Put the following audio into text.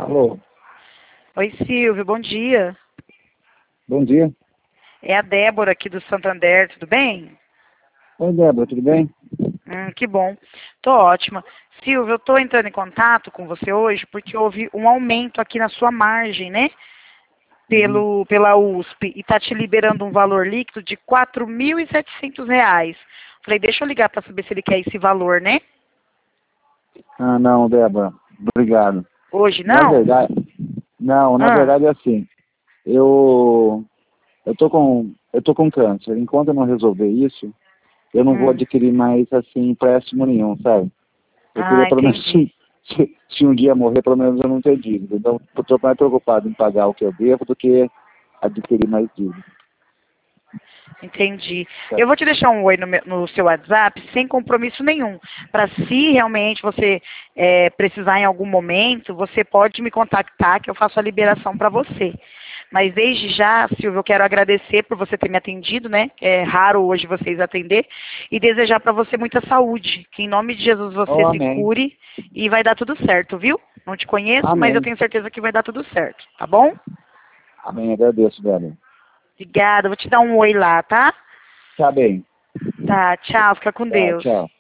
Alô, Oi, Silvio, bom dia. bom dia. É a Débora aqui do Santander, tudo bem? Oi, Débora, tudo bem? Que bom. Tô ótima. Silvio, eu tô entrando em contato com você hoje porque houve um aumento aqui na sua margem, né? Uhum. Pela USP e tá te liberando um valor líquido de R$ 4.700. Falei, deixa eu ligar para saber se ele quer esse valor, né? Ah, não, Débora, obrigado. Hoje Na não? verdade, não, na Ah, verdade é assim, eu, eu tô com câncer. Enquanto eu não resolver isso, eu não vou hum. adquirir mais, assim, empréstimo nenhum, sabe? Eu queria, Ah, pelo menos, entendi. se um dia morrer, pelo menos eu não ter dívida. Então, eu estou mais preocupado em pagar o que eu devo do que adquirir mais dívida. Entendi. Tá? Eu vou te deixar um oi no seu WhatsApp sem compromisso nenhum. Para se realmente você precisar em algum momento, você pode me contactar que eu faço a liberação para você. Mas desde já, Silvio, eu quero agradecer por você ter me atendido, né? É raro hoje vocês atender. E desejar para você muita saúde. Que em nome de Jesus você Oh, se amém. cure e vai dar tudo certo, viu? Não te conheço, mas eu Amém. tenho certeza que vai dar tudo certo, tá bom? Amém, agradeço, Débora. Obrigada, vou te dar um oi lá, tá? Tá bem. Tá, tchau, fica com Tá, Deus. tchau.